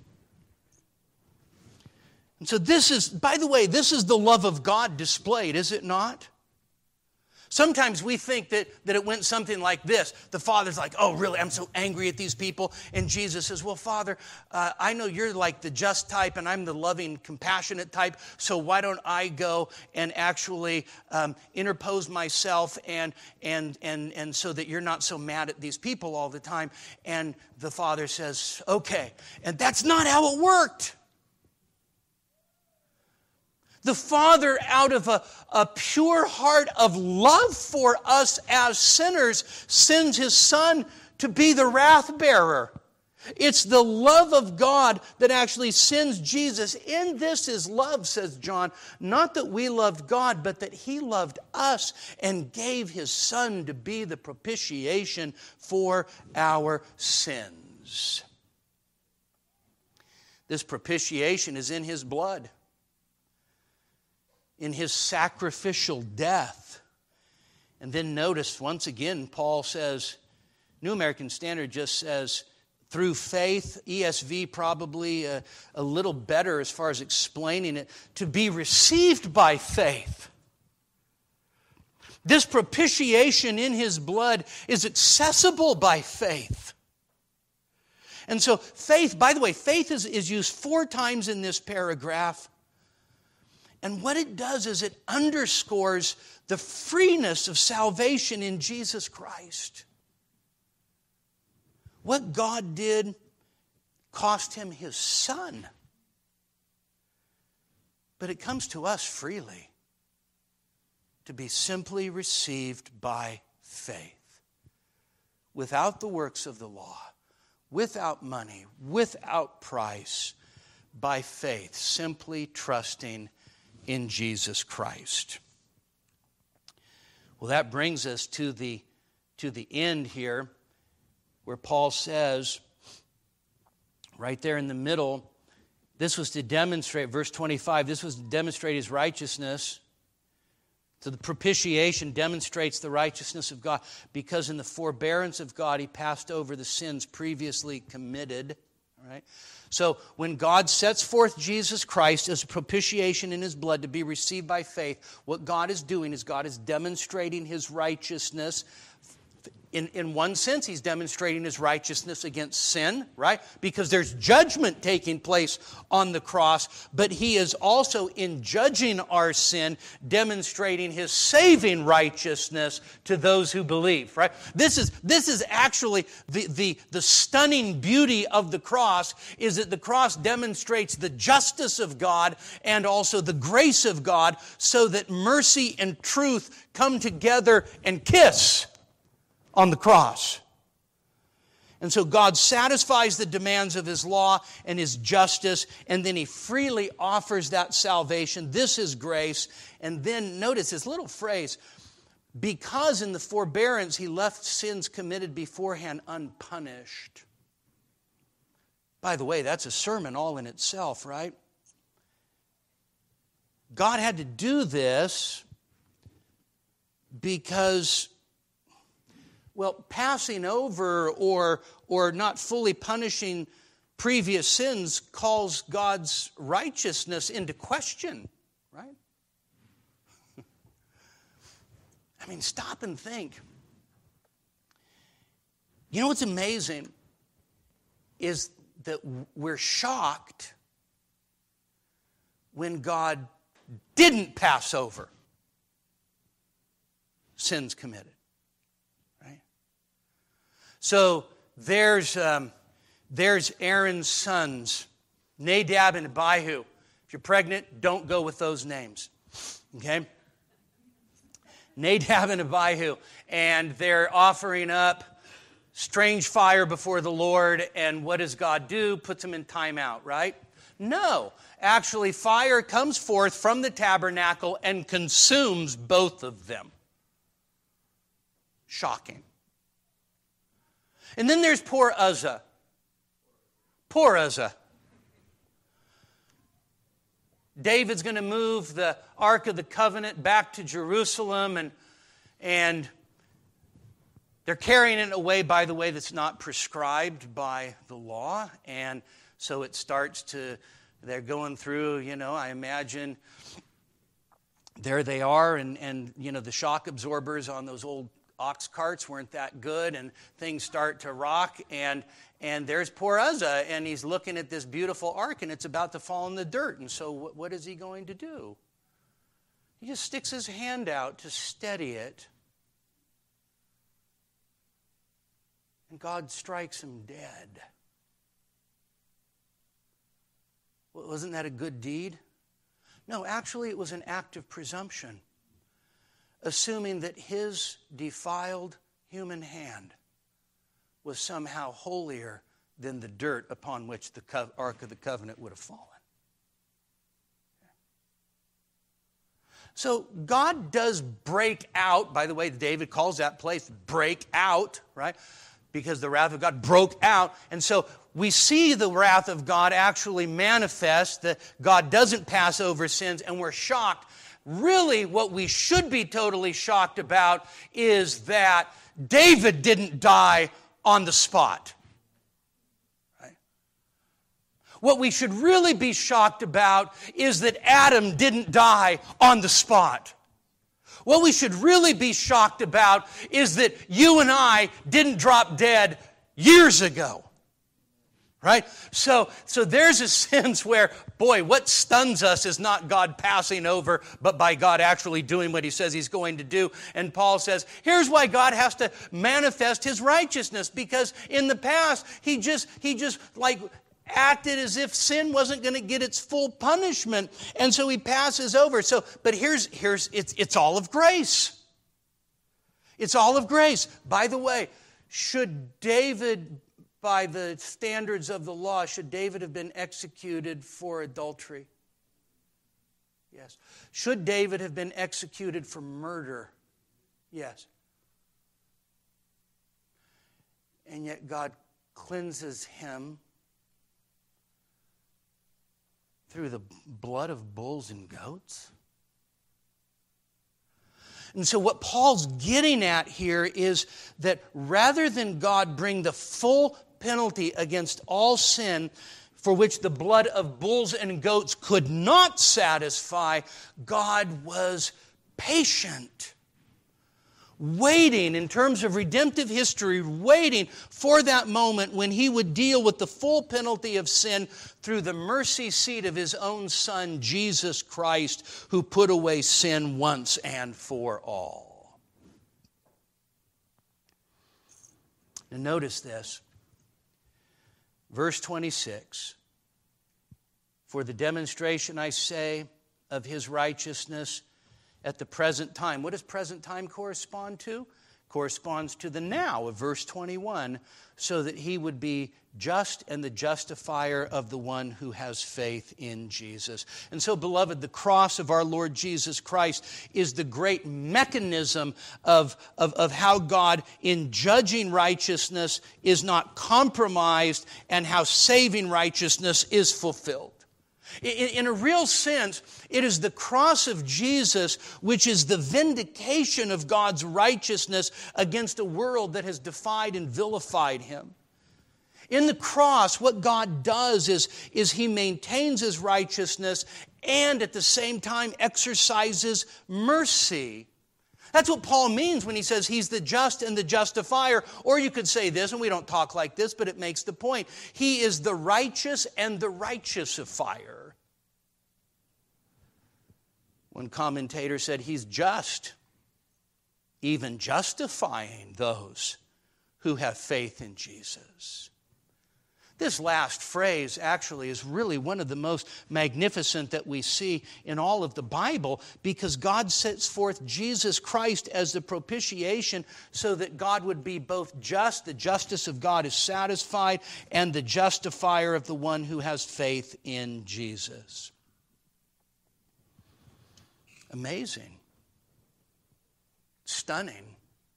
And so this is, by the way, this is the love of God displayed, is it not? Sometimes we think that it went something like this. The Father's like, oh, really, I'm so angry at these people. And Jesus says, well, Father, I know you're like the just type and I'm the loving, compassionate type. So why don't I go and actually interpose myself and so that you're not so mad at these people all the time. And the Father says, okay. And that's not how it worked. The Father, out of a pure heart of love for us as sinners, sends His Son to be the wrath bearer. It's the love of God that actually sends Jesus. In this is love, says John, not that we loved God, but that He loved us and gave His Son to be the propitiation for our sins. This propitiation is in His blood, in His sacrificial death. And then notice, once again, Paul says, New American Standard just says, through faith, ESV probably a little better as far as explaining it, to be received by faith. This propitiation in His blood is accessible by faith. And so faith, by the way, faith is used 4 times in this paragraph. And what it does is it underscores the freeness of salvation in Jesus Christ. What God did cost Him His Son. But it comes to us freely to be simply received by faith. Without the works of the law, without money, without price, by faith, simply trusting in Jesus Christ. Well, that brings us to the end here, where Paul says, right there in the middle, this was to demonstrate, verse 25, this was to demonstrate His righteousness. So the propitiation demonstrates the righteousness of God, because in the forbearance of God, He passed over the sins previously committed. All right? So when God sets forth Jesus Christ as a propitiation in His blood to be received by faith, what God is doing is God is demonstrating His righteousness. In one sense, He's demonstrating His righteousness against sin, right? Because there's judgment taking place on the cross. But He is also, in judging our sin, demonstrating His saving righteousness to those who believe, right? This is actually the stunning beauty of the cross, is that the cross demonstrates the justice of God and also the grace of God, so that mercy and truth come together and kiss on the cross. And so God satisfies the demands of His law and His justice, and then He freely offers that salvation. This is grace. And then notice this little phrase, because in the forbearance He left sins committed beforehand unpunished. By the way, that's a sermon all in itself, right? God had to do this because, well, passing over or not fully punishing previous sins calls God's righteousness into question, right? I mean, stop and think. You know what's amazing is that we're shocked when God didn't pass over sins committed, right? So there's Aaron's sons, Nadab and Abihu. If you're pregnant, don't go with those names, okay? Nadab and Abihu, and they're offering up strange fire before the Lord, and what does God do? Puts them in timeout, right? No. Actually, fire comes forth from the tabernacle and consumes both of them. Shocking. And then there's poor Uzzah. Poor Uzzah. David's going to move the Ark of the Covenant back to Jerusalem, and they're carrying it away, by the way, that's not prescribed by the law. And so it starts to, they're going through, I imagine, there they are, and the shock absorbers on those old ox carts weren't that good, and things start to rock, and there's poor Uzzah, and he's looking at this beautiful ark, and it's about to fall in the dirt. And so what is he going to do? He just sticks his hand out to steady it, and God strikes him dead. Well, wasn't that a good deed? No, actually it was an act of presumption, assuming that his defiled human hand was somehow holier than the dirt upon which the Ark of the Covenant would have fallen. So God does break out. By the way, David calls that place break out, right? Because the wrath of God broke out. And so we see the wrath of God actually manifest, that God doesn't pass over sins, and we're shocked. Really, what we should be totally shocked about is that David didn't die on the spot. Right? What we should really be shocked about is that Adam didn't die on the spot. What we should really be shocked about is that you and I didn't drop dead years ago. Right? So there's a sense where, boy, what stuns us is not God passing over, but by God actually doing what he says he's going to do. And Paul says, here's why God has to manifest his righteousness, because in the past, he just like acted as if sin wasn't going to get its full punishment. And so he passes over. But it's all of grace. It's all of grace. By the way, should David, by the standards of the law, should David have been executed for adultery? Yes. Should David have been executed for murder? Yes. And yet God cleanses him through the blood of bulls and goats? And so what Paul's getting at here is that rather than God bring the full penalty against all sin, for which the blood of bulls and goats could not satisfy, God was patient, waiting in terms of redemptive history, waiting for that moment when he would deal with the full penalty of sin through the mercy seat of his own Son, Jesus Christ, who put away sin once and for all. Now notice this. Verse 26. For the demonstration, I say, of his righteousness at the present time. What does present time correspond to? Corresponds to the now of verse 21, so that he would be just and the justifier of the one who has faith in Jesus. And so, beloved, the cross of our Lord Jesus Christ is the great mechanism of how God, in judging righteousness, is not compromised, and how saving righteousness is fulfilled. In a real sense, it is the cross of Jesus which is the vindication of God's righteousness against a world that has defied and vilified Him. In the cross, what God does is He maintains His righteousness and at the same time exercises mercy. That's what Paul means when he says He's the just and the justifier. Or you could say this, and we don't talk like this, but it makes the point. He is the righteous and the righteousifier. One commentator said He's just, even justifying those who have faith in Jesus. This last phrase actually is really one of the most magnificent that we see in all of the Bible, because God sets forth Jesus Christ as the propitiation so that God would be both just, the justice of God is satisfied, and the justifier of the one who has faith in Jesus. Amazing. Stunning.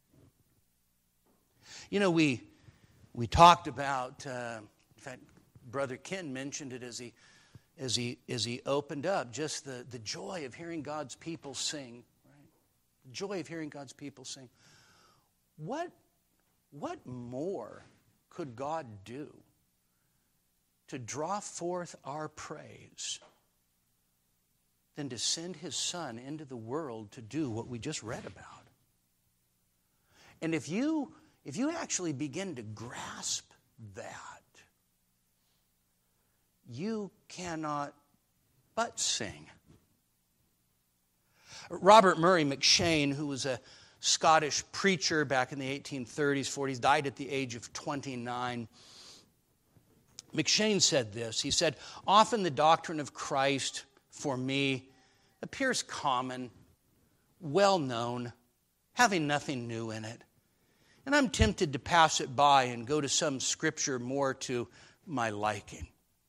You know, we talked about... in fact, Brother Ken mentioned it as he opened up, just the joy of hearing God's people sing. Right? The joy of hearing God's people sing. What more could God do to draw forth our praise than to send His Son into the world to do what we just read about? And if you actually begin to grasp that, you cannot but sing. Robert Murray M'Cheyne, who was a Scottish preacher back in the 1830s, 40s, died at the age of 29. M'Cheyne said this. He said, "Often the doctrine of Christ, for me, appears common, well known, having nothing new in it. And I'm tempted to pass it by and go to some scripture more to my liking."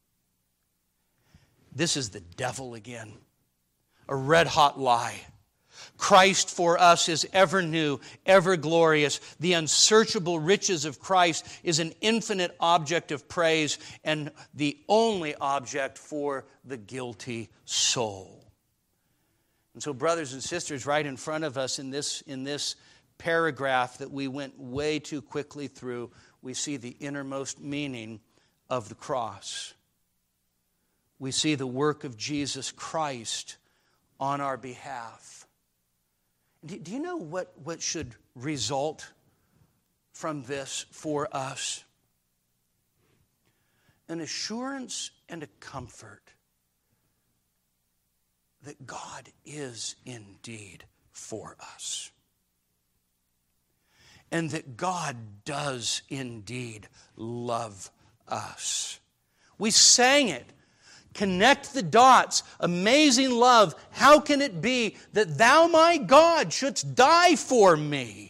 This is the devil again. A red-hot lie. Christ for us is ever new, ever glorious. The unsearchable riches of Christ is an infinite object of praise and the only object for the guilty soul. And so, brothers and sisters, right in front of us in this paragraph that we went way too quickly through, we see the innermost meaning of the cross. We see the work of Jesus Christ on our behalf. Do you know what should result from this for us? An assurance and a comfort that God is indeed for us. And that God does indeed love us. We sang it. Connect the dots. Amazing love. How can it be that Thou, my God, shouldst die for me?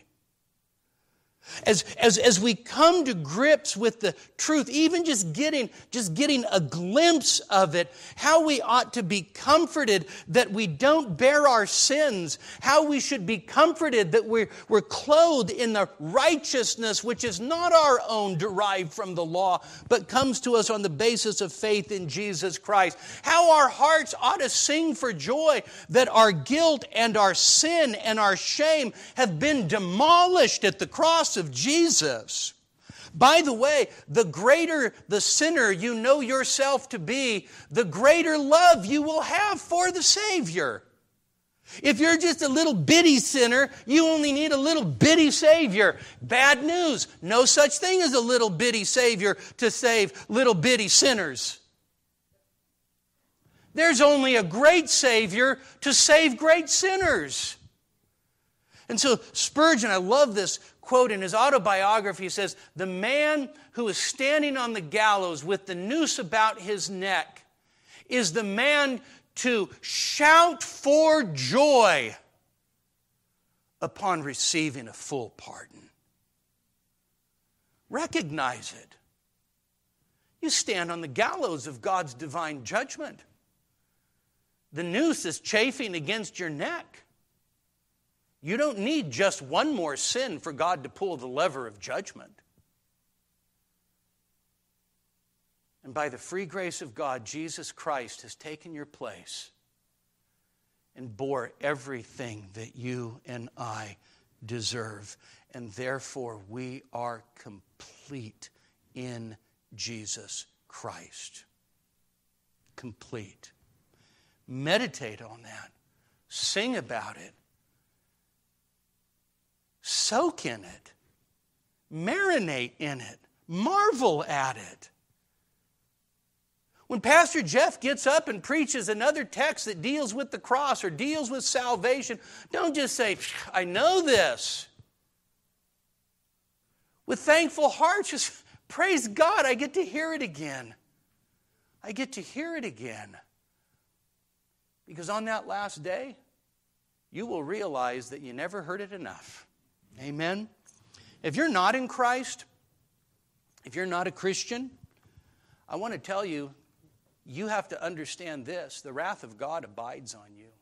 As we come to grips with the truth, even just getting a glimpse of it, how we ought to be comforted that we don't bear our sins, how we should be comforted that we're clothed in the righteousness which is not our own, derived from the law, but comes to us on the basis of faith in Jesus Christ. How our hearts ought to sing for joy that our guilt and our sin and our shame have been demolished at the cross of Jesus. By the way, the greater the sinner you know yourself to be, the greater love you will have for the Savior. If you're just a little bitty sinner, you only need a little bitty Savior. Bad news. No such thing as a little bitty Savior to save little bitty sinners. There's only a great Savior to save great sinners. And so Spurgeon, I love this quote in his autobiography, he says, "The man who is standing on the gallows with the noose about his neck is the man to shout for joy upon receiving a full pardon." Recognize it. You stand on the gallows of God's divine judgment. The noose is chafing against your neck. You don't need just one more sin for God to pull the lever of judgment. And by the free grace of God, Jesus Christ has taken your place and bore everything that you and I deserve. And therefore, we are complete in Jesus Christ. Complete. Meditate on that. Sing about it. Soak in it. Marinate in it. Marvel at it. When Pastor Jeff gets up and preaches another text that deals with the cross or deals with salvation, don't just say, I know this. With thankful hearts, just praise God, I get to hear it again. I get to hear it again. Because on that last day, you will realize that you never heard it enough. Amen? If you're not in Christ, if you're not a Christian, I want to tell you, you have to understand this. The wrath of God abides on you.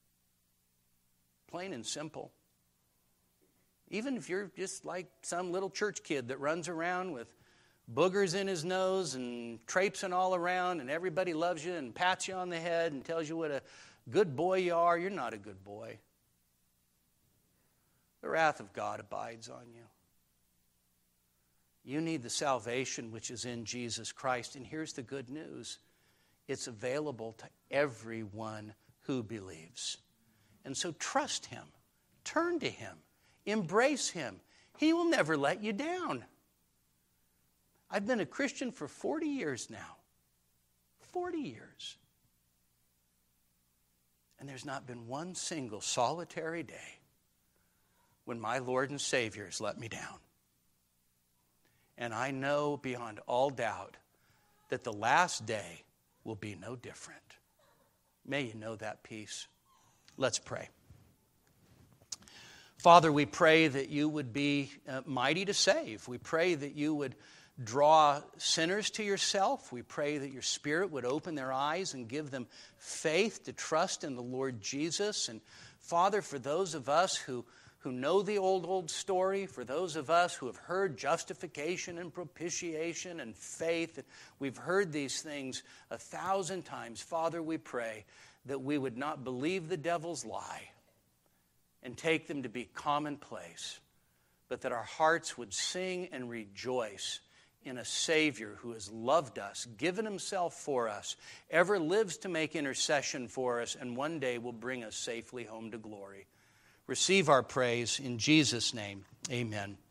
Plain and simple. Even if you're just like some little church kid that runs around with boogers in his nose and traipsing all around and everybody loves you and pats you on the head and tells you what a good boy you are, you're not a good boy. The wrath of God abides on you. You need the salvation which is in Jesus Christ. And here's the good news. It's available to everyone who believes. And so trust Him. Turn to Him. Embrace Him. He will never let you down. I've been a Christian for 40 years now. 40 years. And there's not been one single solitary day when my Lord and Savior has let me down. And I know beyond all doubt that the last day will be no different. May you know that peace. Let's pray. Father, we pray that you would be mighty to save. We pray that you would draw sinners to yourself. We pray that your Spirit would open their eyes and give them faith to trust in the Lord Jesus. And Father, for those of us who know the old story, for those of us who have heard justification and propitiation and faith, we've heard these things 1,000 times. Father, we pray that we would not believe the devil's lie and take them to be commonplace, but that our hearts would sing and rejoice in a Savior who has loved us, given himself for us, ever lives to make intercession for us, and one day will bring us safely home to glory. Receive our praise in Jesus' name. Amen.